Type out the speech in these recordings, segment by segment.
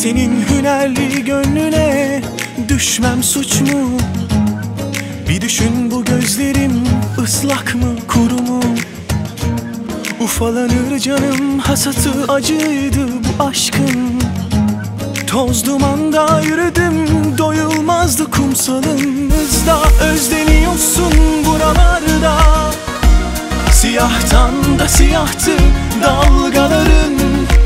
Senin hünerli gönlüne düşmem suç mu? Bir düşün, bu gözlerim ıslak mı kuru mu? Ufalanır canım, hasatı acıydı bu aşkın. Toz dumanda yürüdüm, doyulmazdı kumsalımızda. Özleniyorsun buralarda, siyahtan da siyahtı dalgaların.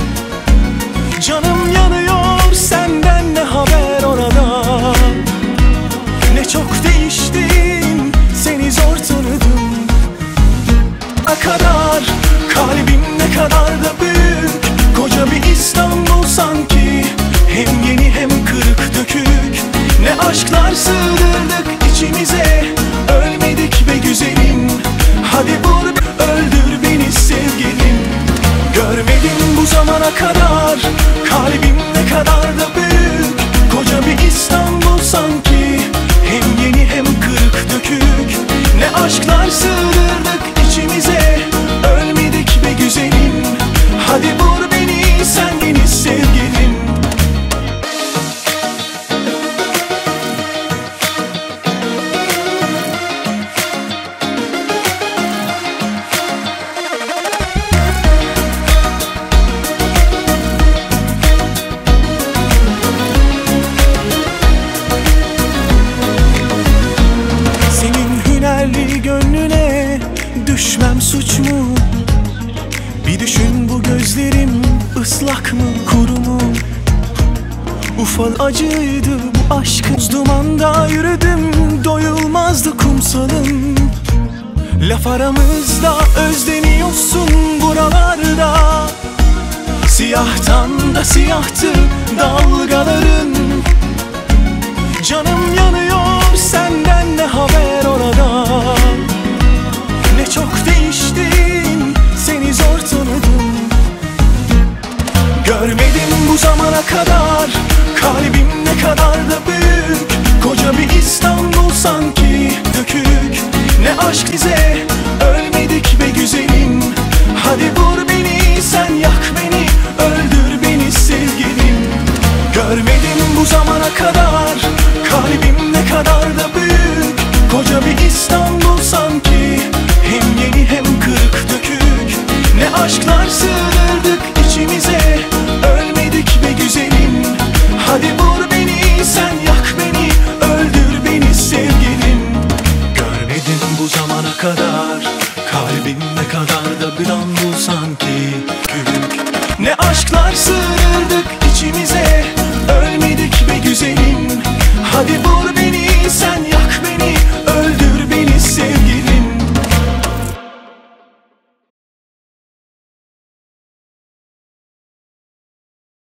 Canım yanıyor, senden ne haber orada? Ne çok değiştin, seni zor tanıdım. Ne kadar, kalbim ne kadar da büyük. Koca bir İstanbul sanki, hem yeni hem kırık dökük. Ne aşklar sığdırdık içimize, ölmedik be güzelim. Hadi vur, öldür beni sevgilim. Görmedim bu zamana kadar, kalbim ne kadar da büyük. Koca bir İstanbul sanki, hem yeni hem kırık dökük. Ne aşklar sığdırdık içimize, ölmedik be güzelim. Hadi vur beni, sen yeni sevgilim. Gönlüne düşmem suç mu? Bir düşün, bu gözlerim ıslak mı kuru mu? Ufal acıydı bu aşkın. Dumanda yürüdüm, doyulmazdı kumsalım. Laf aramızda, özleniyorsun buralarda. Siyahtan da siyahtı dalgaların. Canım yanıyor,